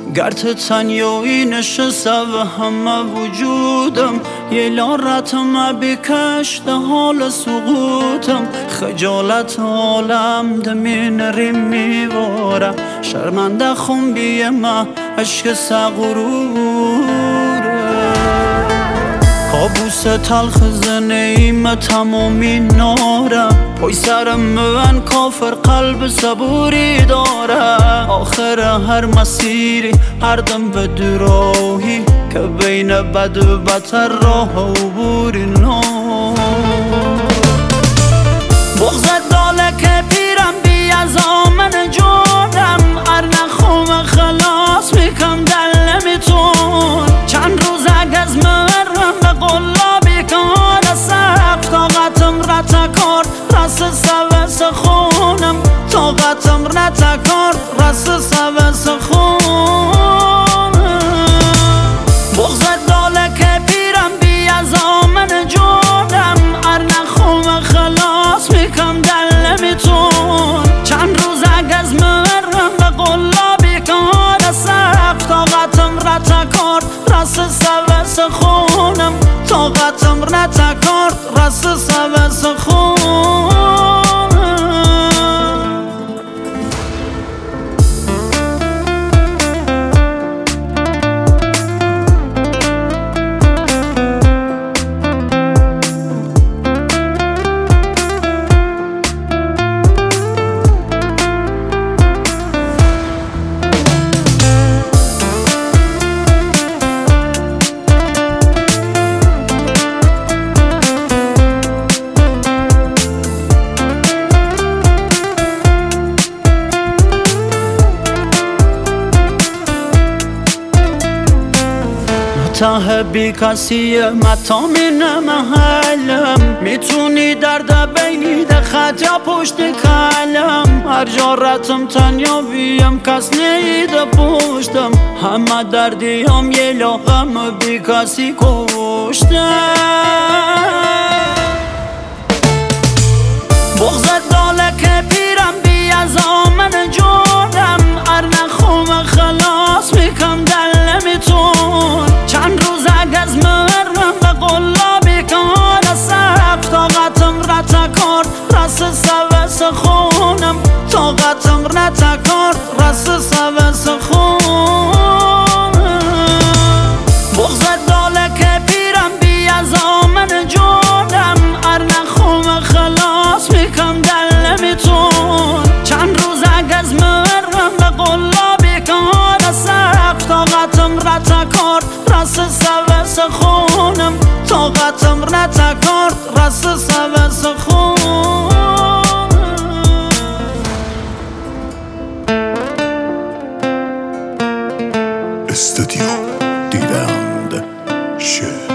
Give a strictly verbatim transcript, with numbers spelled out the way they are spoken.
گرت تنیایی نشسته و همه وجودم یه لارتم بکش ده حال سقوطم خجالت عالم دمین ریم میواره شرمنده خونبی ما عشق سغروره کابوس تلخ زنیم تمامی ناره پای سرم من کافر قلب صبوری داره آخر هر مسیری هر دم به دوراهی که بین بد و بتر راه عبوری نو بغزت داله که پیرم بی از آمن جانم هر نخوم خلاص میکم دل نمیتون چند روز اگز مرم به قلابی کار سخت طاقتم را تکار رس سوس خونم طاقتم را تکار رس سوس خونم بغزت داله که پیرم بی از آمن جانم هر نخوم خلاص میکم دل نمیتون چند روز اگز مرم به قلابی کار سخت طاقتم را تکار رس سوس خونم طاقتم را تکار رس سوس خونم ته بی کسی متامین محلم میتونی درد بینی ده خط یا پشت کلم هر جا رتم تنیا بیم کس نیده پشتم همه دردیم یه لاغم بی کسی کشتم بغزت داله که پیرم بی از آمن جانم هر نخوم خلاص میکم دل نمیتون چند روز اگز مرم به قلابی کار سخت طاقتم را تکار رس سوس خونم طاقتم را تکار رس سوس خونم بغزت داله که پیرم بی از آمن جانم هر نخوم خلاص میکم دل نمیتون چند روز اگز مرم به قلابی کار سخت طاقتم را تکار رس سوس خونم طاقتم را تکار رس سوس خونم استودیو دیدند شعر